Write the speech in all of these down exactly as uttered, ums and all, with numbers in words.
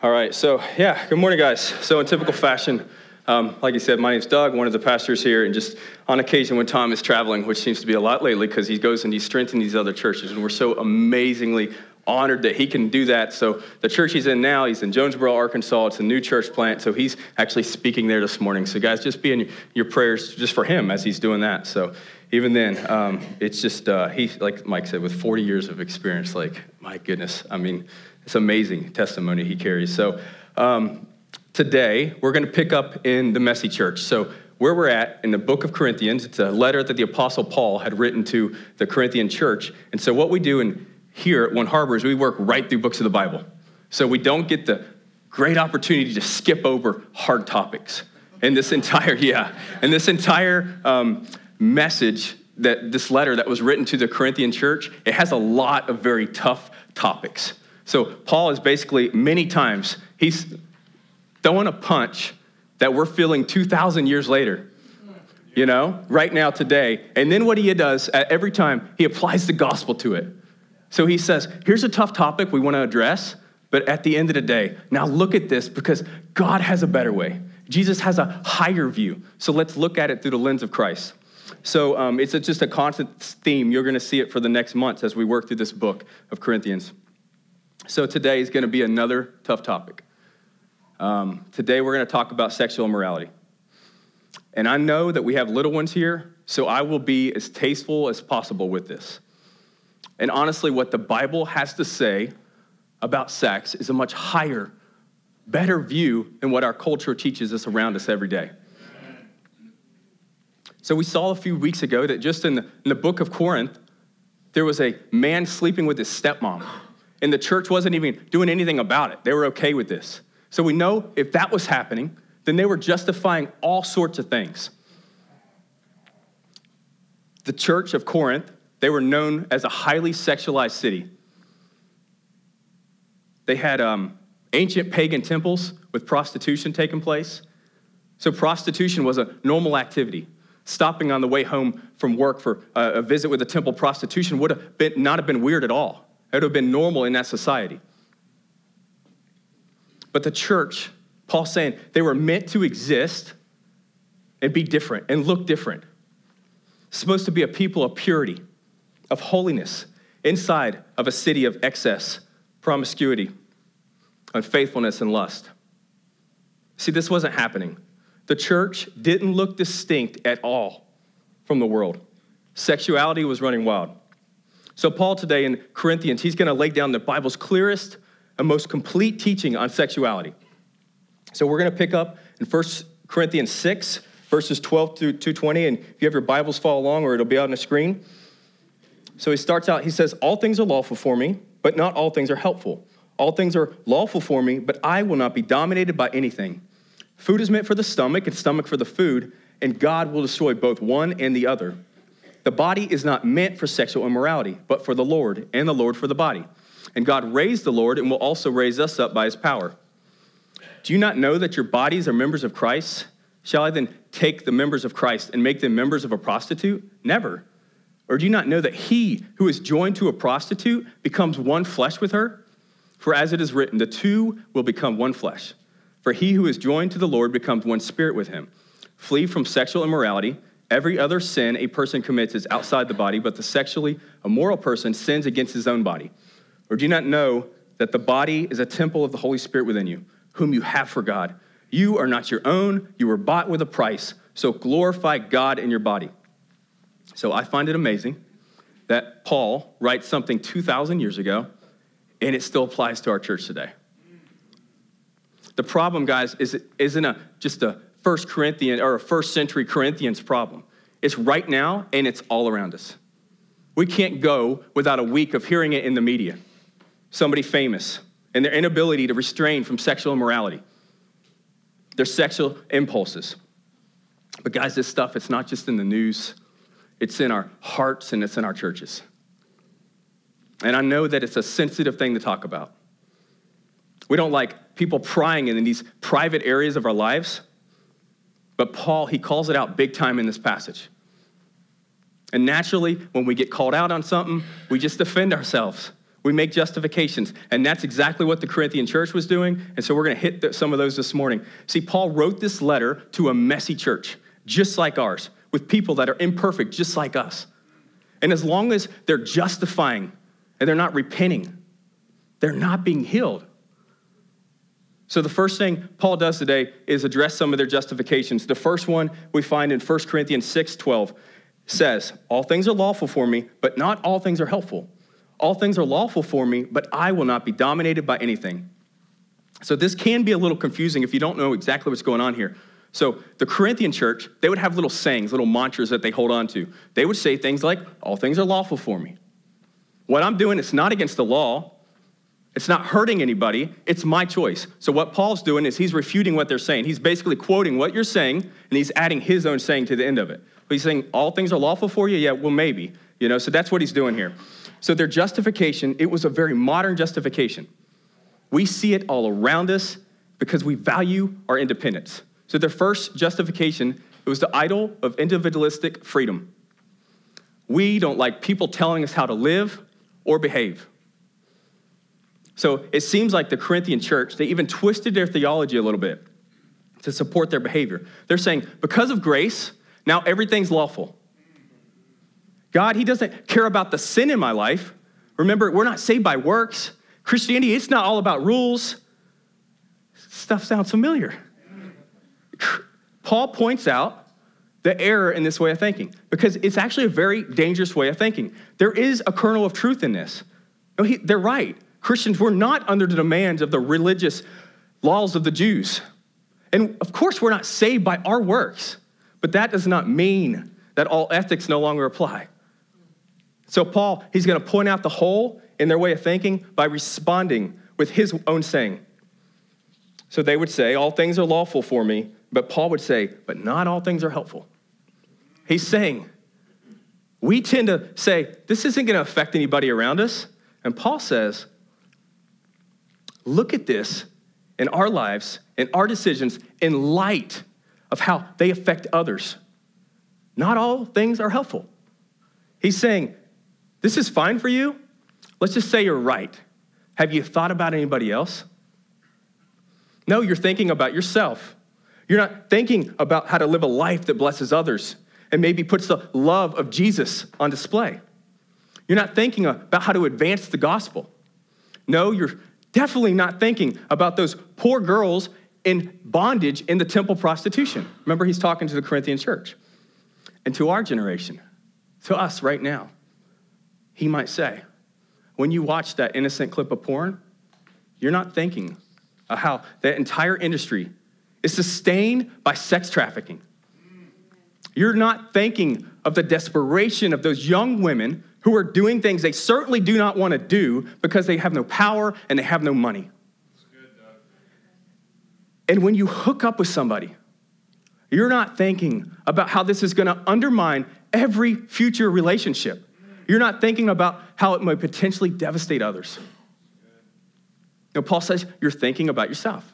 All right, so yeah, good morning, guys. So in typical fashion, um, like you said, my name's Doug, one of the pastors here, and just on occasion when Tom is traveling, which seems to be a lot lately because he goes and he strengthens these other churches, and we're so amazingly honored that he can do that. So the church he's in now, he's in Jonesboro, Arkansas. It's a new church plant, so he's actually speaking there this morning. So guys, just be in your prayers just for him as he's doing that. So even then, um, it's just, uh, he, like Mike said, with forty years of experience, like, my goodness, I mean, it's amazing testimony he carries. So um, today, we're going to pick up in the messy church. So where we're at in the book of Corinthians, it's a letter that the Apostle Paul had written to the Corinthian church. And so what we do in here at One Harbor is we work right through books of the Bible. So we don't get the great opportunity to skip over hard topics. And this entire, yeah, and this entire um, message, that this letter that was written to the Corinthian church, it has a lot of very tough topics. So Paul is basically, many times, he's throwing a punch that we're feeling two thousand years later, you know, right now, today. And then what he does, at every time, he applies the gospel to it. So he says, here's a tough topic we want to address, but at the end of the day, now look at this, because God has a better way. Jesus has a higher view. So let's look at it through the lens of Christ. So um, it's a, just a constant theme. You're going to see it for the next months as we work through this book of Corinthians. So today is going to be another tough topic. Um, today we're going to talk about sexual immorality. And I know that we have little ones here, so I will be as tasteful as possible with this. And honestly, what the Bible has to say about sex is a much higher, better view than what our culture teaches us around us every day. So we saw a few weeks ago that just in the, in the book of Corinth, there was a man sleeping with his stepmom. And the church wasn't even doing anything about it. They were okay with this. So we know if that was happening, then they were justifying all sorts of things. The church of Corinth, they were known as a highly sexualized city. They had um, ancient pagan temples with prostitution taking place. So prostitution was a normal activity. Stopping on the way home from work for a, a visit with a temple prostitution would have been, not have been weird at all. It would have been normal in that society. But the church, Paul's saying, they were meant to exist and be different and look different. It's supposed to be a people of purity, of holiness, inside of a city of excess, promiscuity, unfaithfulness, and lust. See, this wasn't happening. The church didn't look distinct at all from the world. Sexuality was running wild. So Paul today in Corinthians, he's going to lay down the Bible's clearest and most complete teaching on sexuality. So we're going to pick up in First Corinthians six, verses twelve through twenty. And if you have your Bibles, follow along, or it'll be out on the screen. So he starts out, he says, all things are lawful for me, but not all things are helpful. All things are lawful for me, but I will not be dominated by anything. Food is meant for the stomach, and stomach for the food, and God will destroy both one and the other. The body is not meant for sexual immorality, but for the Lord, and the Lord for the body. And God raised the Lord and will also raise us up by his power. Do you not know that your bodies are members of Christ? Shall I then take the members of Christ and make them members of a prostitute? Never. Or do you not know that he who is joined to a prostitute becomes one flesh with her? For as it is written, the two will become one flesh. For he who is joined to the Lord becomes one spirit with him. Flee from sexual immorality. Every other sin a person commits is outside the body, but the sexually immoral person sins against his own body. Or do you not know that the body is a temple of the Holy Spirit within you, whom you have for God? You are not your own. You were bought with a price. So glorify God in your body. So I find it amazing that Paul writes something two thousand years ago, and it still applies to our church today. The problem, guys, is it isn't a, just a First Corinthian or a first century Corinthians problem. It's right now, and it's all around us. We can't go without a week of hearing it in the media. Somebody famous and their inability to restrain from sexual immorality, their sexual impulses. But guys, this stuff, it's not just in the news. It's in our hearts and it's in our churches. And I know that it's a sensitive thing to talk about. We don't like people prying in these private areas of our lives. But Paul, he calls it out big time in this passage. And naturally, when we get called out on something, we just defend ourselves. We make justifications. And that's exactly what the Corinthian church was doing. And so we're going to hit the, some of those this morning. See, Paul wrote this letter to a messy church, just like ours, with people that are imperfect, just like us. And as long as they're justifying and they're not repenting, they're not being healed. So the first thing Paul does today is address some of their justifications. The first one we find in First Corinthians six twelve says, all things are lawful for me, but not all things are helpful. All things are lawful for me, but I will not be dominated by anything. So this can be a little confusing if you don't know exactly what's going on here. So the Corinthian church, they would have little sayings, little mantras that they hold on to. They would say things like, all things are lawful for me. What I'm doing, it's not against the law. It's not hurting anybody. It's my choice. So what Paul's doing is he's refuting what they're saying. He's basically quoting what you're saying, and he's adding his own saying to the end of it. But he's saying, all things are lawful for you? Yeah, well, maybe. You know, so that's what he's doing here. So their justification, it was a very modern justification. We see it all around us because we value our independence. So their first justification, it was the idol of individualistic freedom. We don't like people telling us how to live or behave. So it seems like the Corinthian church, they even twisted their theology a little bit to support their behavior. They're saying, because of grace, now everything's lawful. God, he doesn't care about the sin in my life. Remember, we're not saved by works. Christianity, it's not all about rules. Stuff sounds familiar. Paul points out the error in this way of thinking because it's actually a very dangerous way of thinking. There is a kernel of truth in this. No, he, they're right. Christians were not under the demands of the religious laws of the Jews. And of course, we're not saved by our works, but that does not mean that all ethics no longer apply. So Paul, he's going to point out the hole in their way of thinking by responding with his own saying. So they would say, all things are lawful for me, but Paul would say, but not all things are helpful. He's saying, we tend to say, this isn't going to affect anybody around us. And Paul says, look at this in our lives, in our decisions, in light of how they affect others. Not all things are helpful. He's saying, this is fine for you. Let's just say you're right. Have you thought about anybody else? No, you're thinking about yourself. You're not thinking about how to live a life that blesses others and maybe puts the love of Jesus on display. You're not thinking about how to advance the gospel. No, you're definitely not thinking about those poor girls in bondage in the temple prostitution. Remember, he's talking to the Corinthian church. And to our generation, to us right now, he might say, when you watch that innocent clip of porn, you're not thinking of how that entire industry is sustained by sex trafficking. You're not thinking of the desperation of those young women who are doing things they certainly do not want to do because they have no power and they have no money. Good, and when you hook up with somebody, you're not thinking about how this is going to undermine every future relationship. You're not thinking about how it might potentially devastate others. You know, Paul says you're thinking about yourself.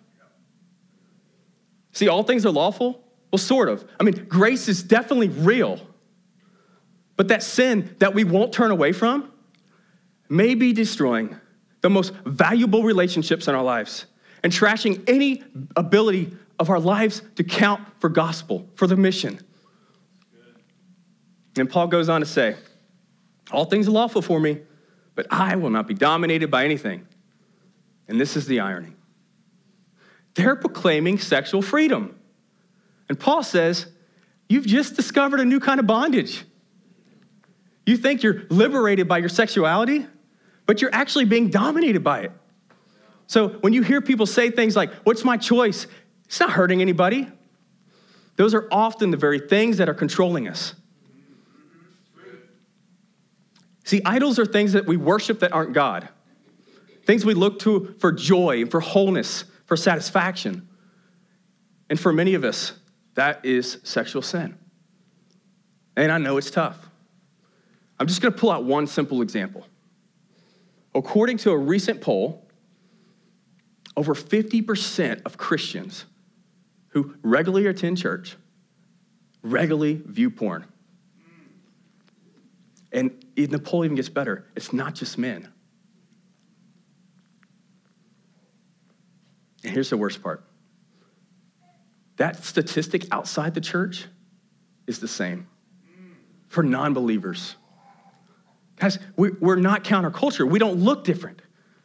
See, all things are lawful? Well, sort of. I mean, grace is definitely real. But that sin that we won't turn away from may be destroying the most valuable relationships in our lives and trashing any ability of our lives to count for gospel, for the mission. And Paul goes on to say, all things are lawful for me, but I will not be dominated by anything. And this is the irony. They're proclaiming sexual freedom. And Paul says, you've just discovered a new kind of bondage. You think you're liberated by your sexuality, but you're actually being dominated by it. So when you hear people say things like, what's my choice? It's not hurting anybody. Those are often the very things that are controlling us. See, idols are things that we worship that aren't God. Things we look to for joy, for wholeness, for satisfaction. And for many of us, that is sexual sin. And I know it's tough. I'm just going to pull out one simple example. According to a recent poll, over fifty percent of Christians who regularly attend church regularly view porn. And the poll even gets better. It's not just men. And here's the worst part. That statistic outside the church is the same for non-believers. Guys, we're not counterculture. We don't look different.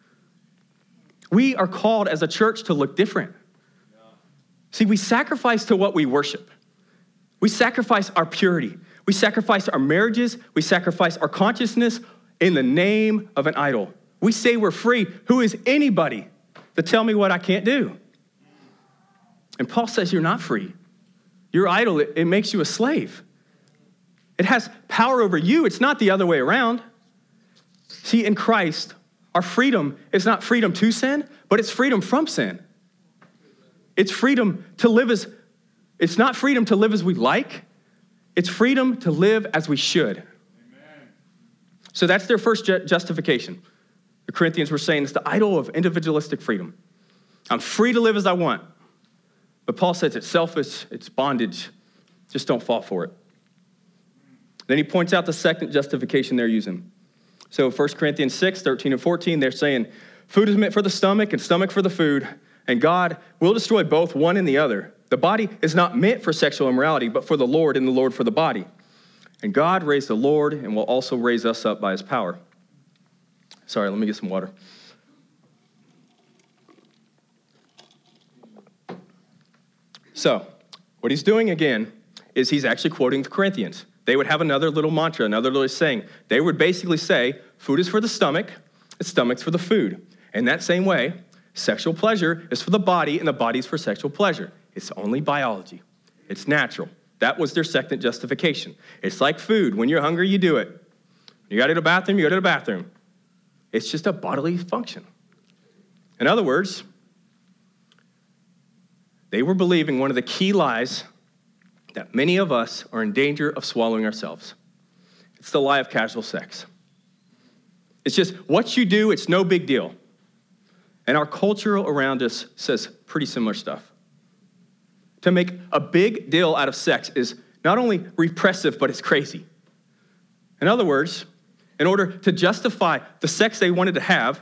We are called as a church to look different. See, we sacrifice to what we worship. We sacrifice our purity. We sacrifice our marriages. We sacrifice our consciousness in the name of an idol. We say we're free. Who is anybody to tell me what I can't do? And Paul says you're not free. Your idol, it, it makes you a slave. It has power over you. It's not the other way around. See, in Christ, our freedom is not freedom to sin, but it's freedom from sin. It's freedom to live as, it's not freedom to live as we like. It's freedom to live as we should. Amen. So that's their first ju- justification. The Corinthians were saying it's the idol of individualistic freedom. I'm free to live as I want. But Paul says it's selfish, it's bondage. Just don't fall for it. Then he points out the second justification they're using. So First Corinthians six, thirteen and fourteen, they're saying, food is meant for the stomach and stomach for the food, and God will destroy both one and the other. The body is not meant for sexual immorality, but for the Lord, and the Lord for the body. And God raised the Lord and will also raise us up by his power. Sorry, let me get some water. So, what he's doing again is he's actually quoting the Corinthians. They would have another little mantra, another little saying. They would basically say, food is for the stomach, and stomach's for the food. In that same way, sexual pleasure is for the body, and the body's for sexual pleasure. It's only biology. It's natural. That was their second justification. It's like food. When you're hungry, you do it. When you got to go to the bathroom, you go to the bathroom. It's just a bodily function. In other words, they were believing one of the key lies that many of us are in danger of swallowing ourselves. It's the lie of casual sex. It's just what you do, it's no big deal. And our culture around us says pretty similar stuff. To make a big deal out of sex is not only repressive, but it's crazy. In other words, in order to justify the sex they wanted to have,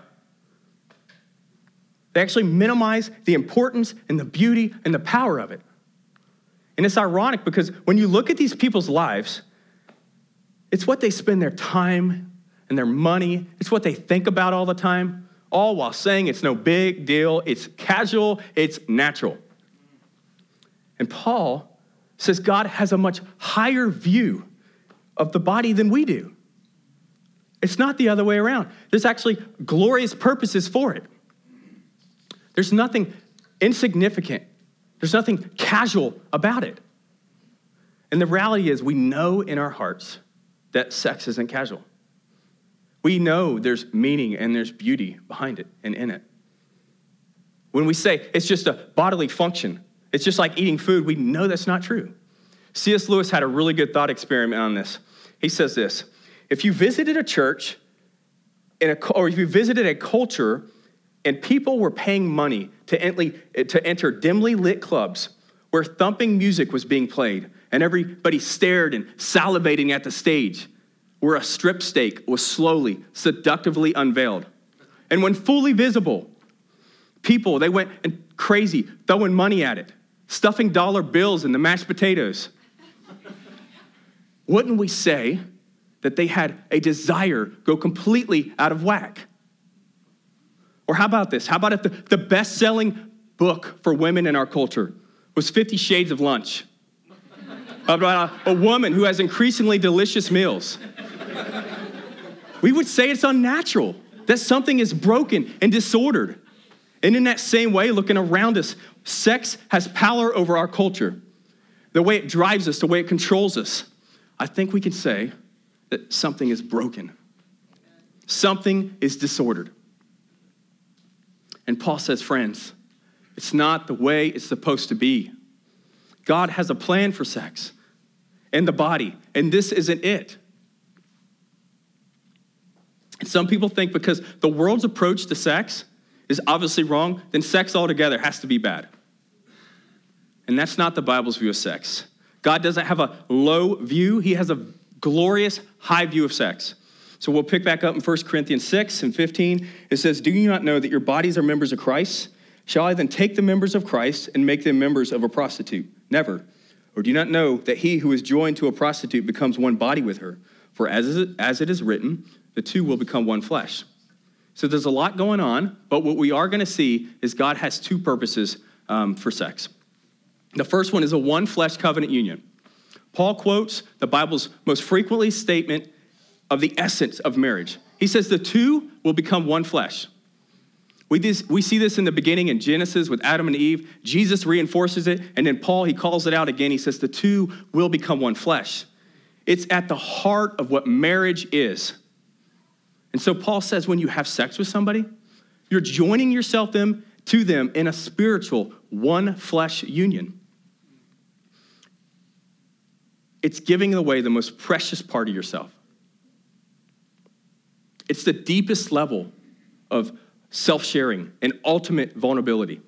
they actually minimize the importance and the beauty and the power of it. And it's ironic because when you look at these people's lives, it's what they spend their time and their money, it's what they think about all the time, all while saying it's no big deal, it's casual, it's natural. And Paul says God has a much higher view of the body than we do. It's not the other way around. There's actually glorious purposes for it. There's nothing insignificant. There's nothing casual about it. And the reality is we know in our hearts that sex isn't casual. We know there's meaning and there's beauty behind it and in it. When we say it's just a bodily function, it's just like eating food, we know that's not true. C S Lewis had a really good thought experiment on this. He says this, if you visited a church in a, or if you visited a culture and people were paying money to enter, to enter dimly lit clubs where thumping music was being played and everybody stared and salivating at the stage, where a strip steak was slowly, seductively unveiled. And when fully visible, people, they went crazy, throwing money at it, stuffing dollar bills in the mashed potatoes. Wouldn't we say that they had a desire go completely out of whack? Or how about this? How about if the, the best-selling book for women in our culture was Fifty Shades of Lunch? About a, a woman who has increasingly delicious meals. We would say it's unnatural, that something is broken and disordered. And in that same way, looking around us, sex has power over our culture. The way it drives us, the way it controls us. I think we can say that something is broken. Something is disordered. And Paul says, friends, it's not the way it's supposed to be. God has a plan for sex and the body, and this isn't it. And some people think because the world's approach to sex is obviously wrong, then sex altogether has to be bad. And that's not the Bible's view of sex. God doesn't have a low view. He has a glorious high view of sex. So we'll pick back up in First Corinthians six and fifteen. It says, do you not know that your bodies are members of Christ? Shall I then take the members of Christ and make them members of a prostitute? Never. Or do you not know that he who is joined to a prostitute becomes one body with her? For as it, as it is written, the two will become one flesh. So there's a lot going on, but what we are going to see is God has two purposes um, for sex. The first one is a one flesh covenant union. Paul quotes the Bible's most frequently statement of the essence of marriage. He says the two will become one flesh. We, this, we see this in the beginning in Genesis with Adam and Eve. Jesus reinforces it, and then Paul, he calls it out again. He says the two will become one flesh. It's at the heart of what marriage is. And so Paul says when you have sex with somebody, you're joining yourself them to them in a spiritual one flesh union. It's giving away the most precious part of yourself. It's the deepest level of self-sharing and ultimate vulnerability.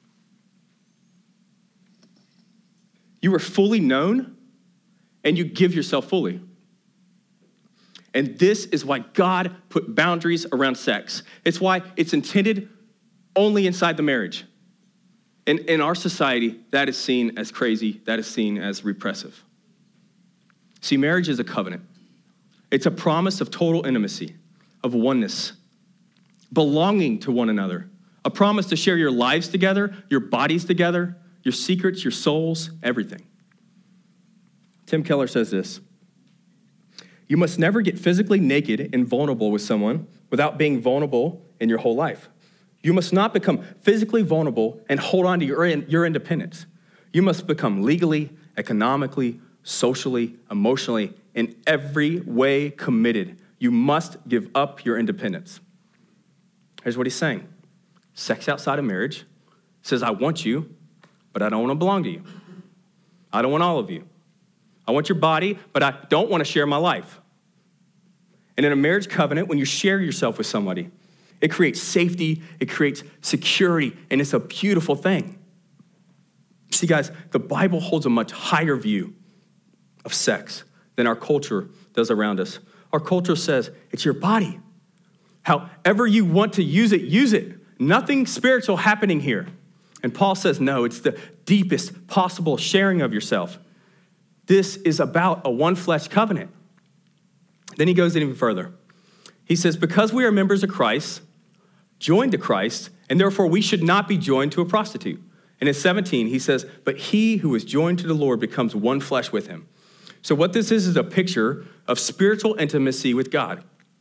You are fully known and you give yourself fully. And this is why God put boundaries around sex. It's why it's intended only inside the marriage. And in our society, that is seen as crazy, that is seen as repressive. See, marriage is a covenant. It's a promise of total intimacy, of oneness, belonging to one another, a promise to share your lives together, your bodies together, your secrets, your souls, everything. Tim Keller says this: you must never get physically naked and vulnerable with someone without being vulnerable in your whole life. You must not become physically vulnerable and hold on to your, your independence. You must become legally, economically, socially, emotionally, in every way committed. You must give up your independence. Here's what he's saying. Sex outside of marriage says, I want you, but I don't want to belong to you. I don't want all of you. I want your body, but I don't want to share my life. And in a marriage covenant, when you share yourself with somebody, it creates safety, it creates security, and it's a beautiful thing. See, guys, the Bible holds a much higher view of sex than our culture does around us. Our culture says, it's your body. However you want to use it, use it. Nothing spiritual happening here. And Paul says, no, it's the deepest possible sharing of yourself. This is about a one flesh covenant. Then he goes even further. He says, because we are members of Christ, joined to Christ, and therefore we should not be joined to a prostitute. And in seventeen, he says, but he who is joined to the Lord becomes one flesh with him. So what this is is a picture of spiritual intimacy with God.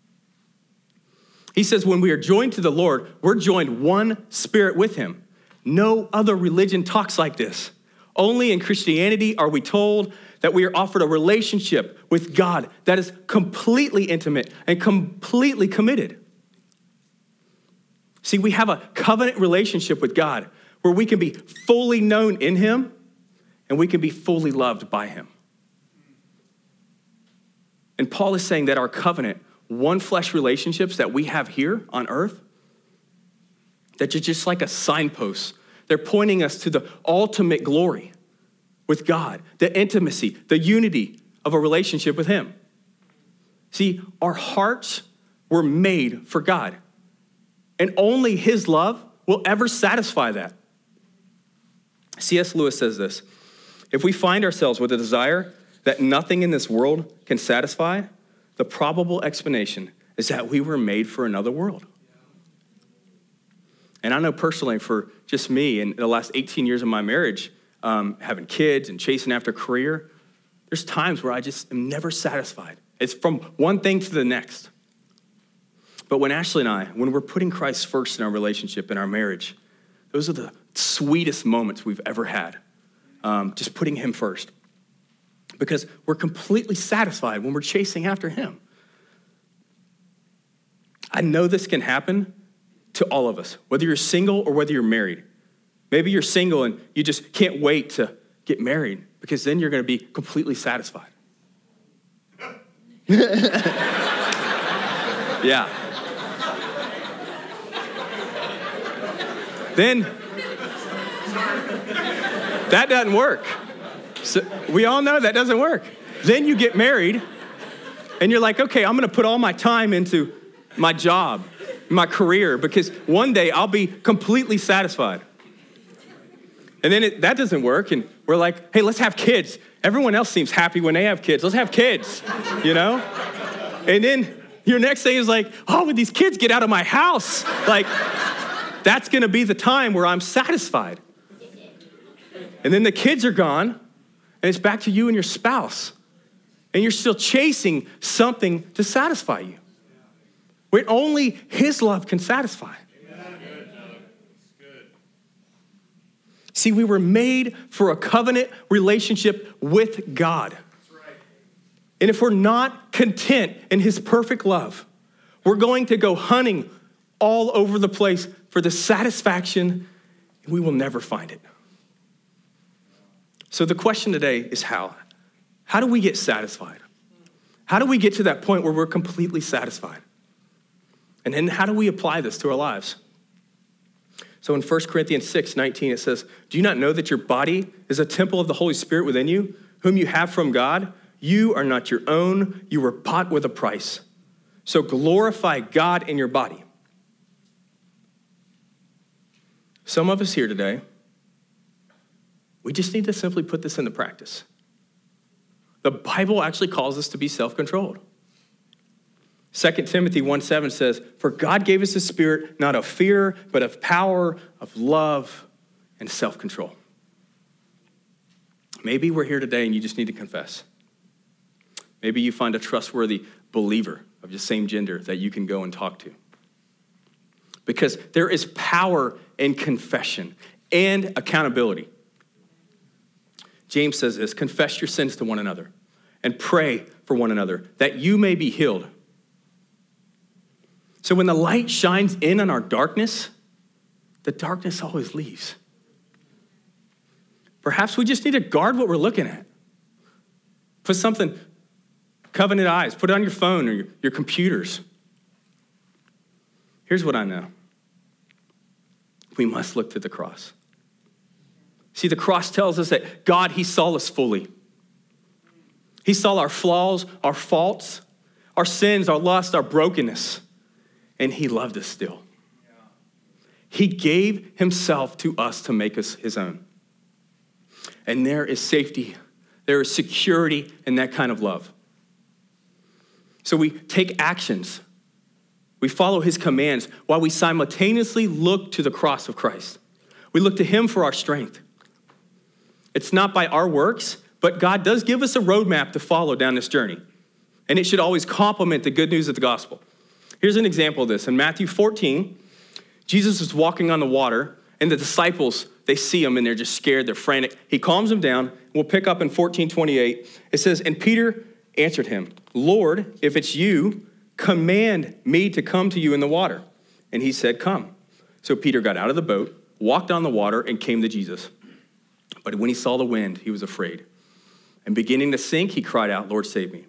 He says when we are joined to the Lord, we're joined one spirit with him. No other religion talks like this. Only in Christianity are we told that we are offered a relationship with God that is completely intimate and completely committed. See, we have a covenant relationship with God where we can be fully known in him and we can be fully loved by him. And Paul is saying that our covenant, one flesh relationships that we have here on earth, that you're just like a signpost. They're pointing us to the ultimate glory with God, the intimacy, the unity of a relationship with him. See, our hearts were made for God, and only his love will ever satisfy that. C S Lewis says this: if we find ourselves with a desire that nothing in this world can satisfy, the probable explanation is that we were made for another world. And I know personally for just me in the last eighteen years of my marriage, um, having kids and chasing after career, there's times where I just am never satisfied. It's from one thing to the next. But when Ashley and I, when we're putting Christ first in our relationship, in our marriage, those are the sweetest moments we've ever had, um, just putting him first. Because we're completely satisfied when we're chasing after him. I know this can happen to all of us, whether you're single or whether you're married. Maybe you're single and you just can't wait to get married because then you're going to be completely satisfied. Yeah. Then that doesn't work. So we all know that doesn't work. Then you get married and you're like, okay, I'm going to put all my time into my job, my career, because one day I'll be completely satisfied. And then it, that doesn't work. And we're like, hey, let's have kids. Everyone else seems happy when they have kids. Let's have kids, you know? And then your next thing is like, oh, would these kids get out of my house? Like, that's gonna be the time where I'm satisfied. And then the kids are gone, and it's back to you and your spouse. And you're still chasing something to satisfy you. When only his love can satisfy. See, we were made for a covenant relationship with God. And if we're not content in his perfect love, we're going to go hunting all over the place for the satisfaction, and we will never find it. So the question today is how? How do we get satisfied? How do we get to that point where we're completely satisfied? And then how do we apply this to our lives? So in First Corinthians six nineteen, it says, do you not know that your body is a temple of the Holy Spirit within you, whom you have from God? You are not your own. You were bought with a price. So glorify God in your body. Some of us here today, we just need to simply put this into practice. The Bible actually calls us to be self-controlled. Second Timothy one seven says, for God gave us a spirit, not of fear, but of power, of love, and self-control. Maybe we're here today and you just need to confess. Maybe you find a trustworthy believer of the same gender that you can go and talk to. Because there is power in confession and accountability. James says this, confess your sins to one another and pray for one another that you may be healed. So when the light shines in on our darkness, the darkness always leaves. Perhaps we just need to guard what we're looking at. Put something, covenant eyes, put it on your phone or your, your computers. Here's what I know. We must look to the cross. See, the cross tells us that God, he saw us fully. He saw our flaws, our faults, our sins, our lust, our brokenness, and he loved us still. He gave himself to us to make us his own. And there is safety, there is security in that kind of love. So we take actions. We follow his commands while we simultaneously look to the cross of Christ. We look to him for our strength. It's not by our works, but God does give us a roadmap to follow down this journey. And it should always complement the good news of the gospel. Here's an example of this. In Matthew fourteen, Jesus is walking on the water, and the disciples, they see him, and they're just scared. They're frantic. He calms them down. We'll pick up in fourteen twenty-eight. It says, and Peter answered him, Lord, if it's you, command me to come to you in the water. And he said, come. So Peter got out of the boat, walked on the water, and came to Jesus. But when he saw the wind, he was afraid. And beginning to sink, he cried out, Lord, save me.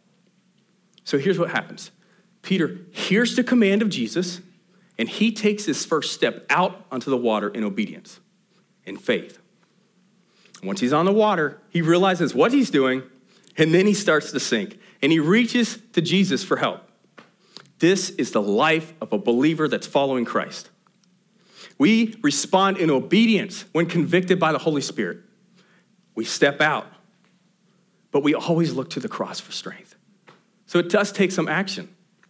So here's what happens. Peter hears the command of Jesus, and he takes his first step out onto the water in obedience, in faith. Once he's on the water, he realizes what he's doing, and then he starts to sink, and he reaches to Jesus for help. This is the life of a believer that's following Christ. We respond in obedience when convicted by the Holy Spirit. We step out, but we always look to the cross for strength. So it does take some action.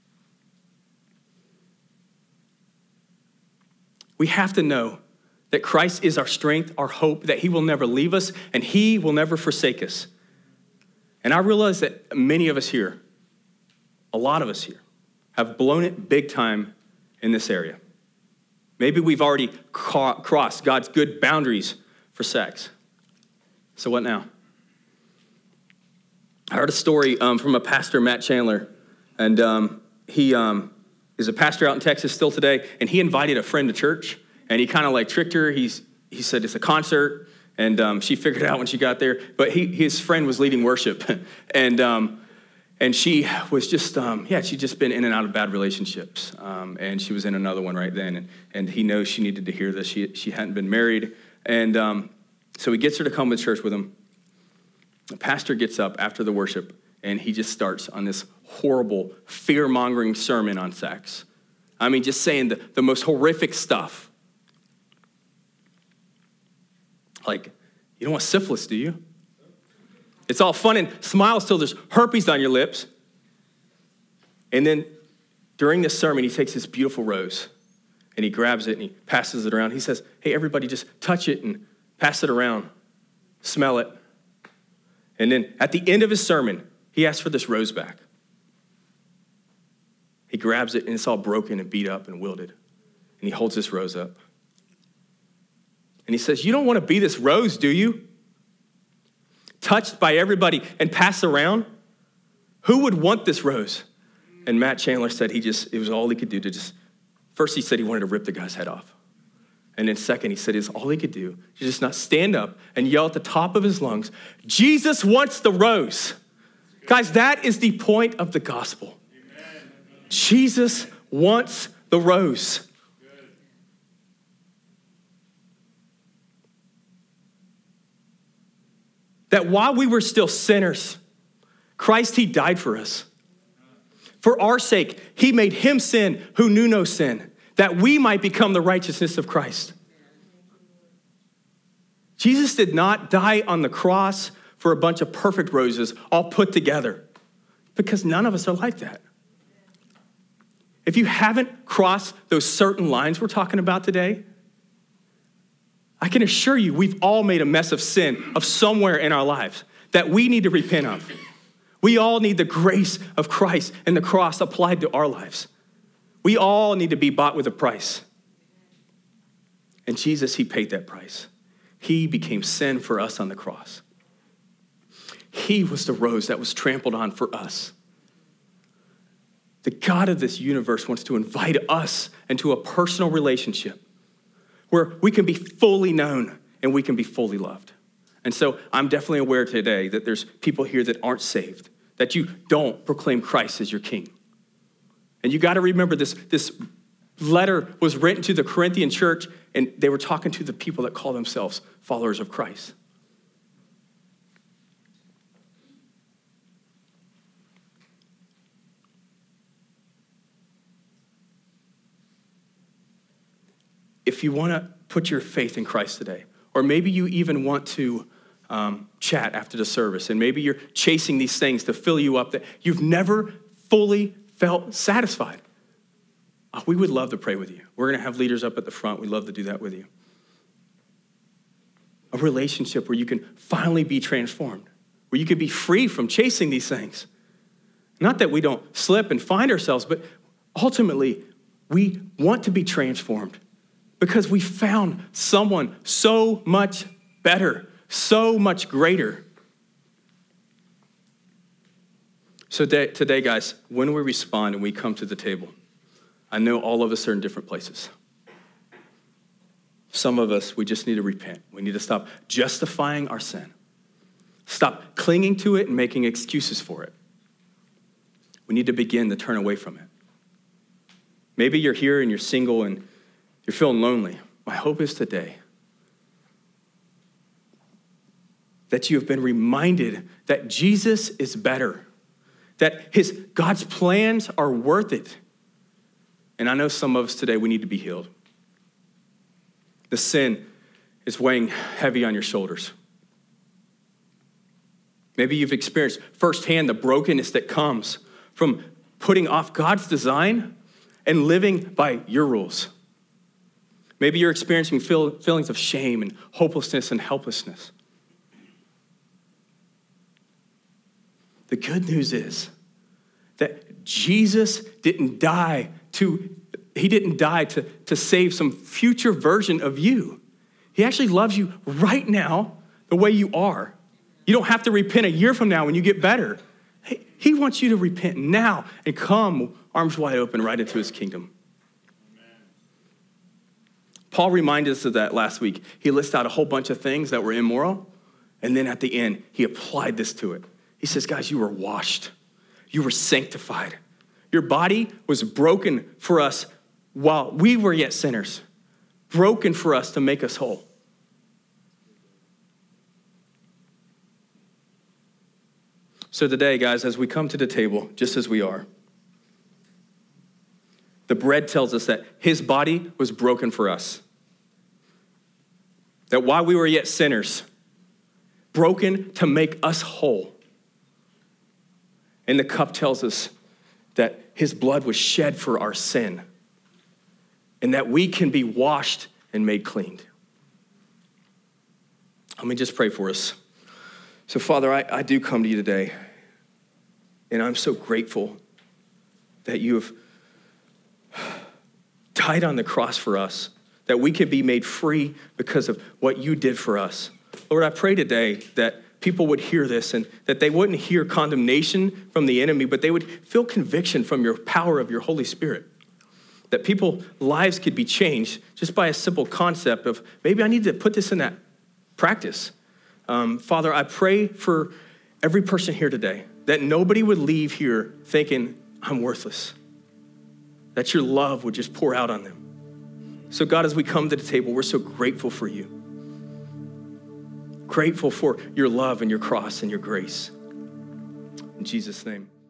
We have to know that Christ is our strength, our hope, that he will never leave us, and he will never forsake us. And I realize that many of us here, a lot of us here, have blown it big time in this area. Maybe we've already ca- crossed God's good boundaries for sex. So what now? I heard a story um, from a pastor, Matt Chandler, and um, he um, is a pastor out in Texas still today, and he invited a friend to church, and he kind of like tricked her. He's, he said it's a concert, and um, she figured it out when she got there, but he, his friend was leading worship, and um, and she was just, um, yeah, she'd just been in and out of bad relationships, um, and she was in another one right then, and, and he knows she needed to hear this. She, she hadn't been married, and um, so he gets her to come to church with him. The pastor gets up after the worship, and he just starts on this horrible, fear-mongering sermon on sex. I mean, just saying the, the most horrific stuff. Like, you don't want syphilis, do you? It's all fun and smiles till there's herpes on your lips. And then during this sermon, he takes this beautiful rose and he grabs it and he passes it around. He says, hey, everybody just touch it and pass it around. Smell it. And then at the end of his sermon, he asks for this rose back. He grabs it and it's all broken and beat up and wilted. And he holds this rose up. And he says, you don't want to be this rose, do you? Touched by everybody and passed around? Who would want this rose? And Matt Chandler said he just, it was all he could do to just, first he said he wanted to rip the guy's head off. And then second, he said it's all he could do to just not stand up and yell at the top of his lungs, Jesus wants the rose. Guys, that is the point of the gospel. Amen. Jesus wants the rose. Good. That while we were still sinners, Christ, he died for us. For our sake, he made him sin who knew no sin, that we might become the righteousness of Christ. Jesus did not die on the cross for a bunch of perfect roses all put together, because none of us are like that. If you haven't crossed those certain lines we're talking about today, I can assure you we've all made a mess of sin of somewhere in our lives that we need to repent of. We all need the grace of Christ and the cross applied to our lives. We all need to be bought with a price. And Jesus, he paid that price. He became sin for us on the cross. He was the rose that was trampled on for us. The God of this universe wants to invite us into a personal relationship where we can be fully known and we can be fully loved. And so I'm definitely aware today that there's people here that aren't saved, that you don't proclaim Christ as your king. And you got to remember this, this letter was written to the Corinthian church, and they were talking to the people that call themselves followers of Christ. If you want to put your faith in Christ today, or maybe you even want to um, chat after the service, and maybe you're chasing these things to fill you up that you've never fully felt satisfied, oh, we would love to pray with you. We're going to have leaders up at the front. We'd love to do that with you. A relationship where you can finally be transformed, where you can be free from chasing these things. Not that we don't slip and find ourselves, but ultimately we want to be transformed because we found someone so much better, so much greater. So today, today, guys, when we respond and we come to the table, I know all of us are in different places. Some of us, we just need to repent. We need to stop justifying our sin. Stop clinging to it and making excuses for it. We need to begin to turn away from it. Maybe you're here and you're single and you're feeling lonely. My hope is today that you have been reminded that Jesus is better, that his God's plans are worth it. And I know some of us today, we need to be healed. The sin is weighing heavy on your shoulders. Maybe you've experienced firsthand the brokenness that comes from putting off God's design and living by your rules. Maybe you're experiencing feel, feelings of shame and hopelessness and helplessness. The good news is that Jesus didn't die to, he didn't die to, to save some future version of you. He actually loves you right now the way you are. You don't have to repent a year from now when you get better. He, he wants you to repent now and come arms wide open right into his kingdom. Paul reminded us of that last week. He listed out a whole bunch of things that were immoral, and then at the end, he applied this to it. He says, guys, you were washed. You were sanctified. Your body was broken for us while we were yet sinners, broken for us to make us whole. So today, guys, as we come to the table, just as we are, the bread tells us that his body was broken for us, that while we were yet sinners, broken to make us whole. And the cup tells us that his blood was shed for our sin and that we can be washed and made clean. Let me just pray for us. So, Father, I, I do come to you today, and I'm so grateful that you have died on the cross for us, that we can be made free because of what you did for us. Lord, I pray today that people would hear this and that they wouldn't hear condemnation from the enemy, but they would feel conviction from your power of your Holy Spirit. That people's lives could be changed just by a simple concept of maybe I need to put this in that practice. Um, Father, I pray for every person here today that nobody would leave here thinking I'm worthless, that your love would just pour out on them. So God, as we come to the table, we're so grateful for you. Grateful for your love and your cross and your grace. In Jesus' name.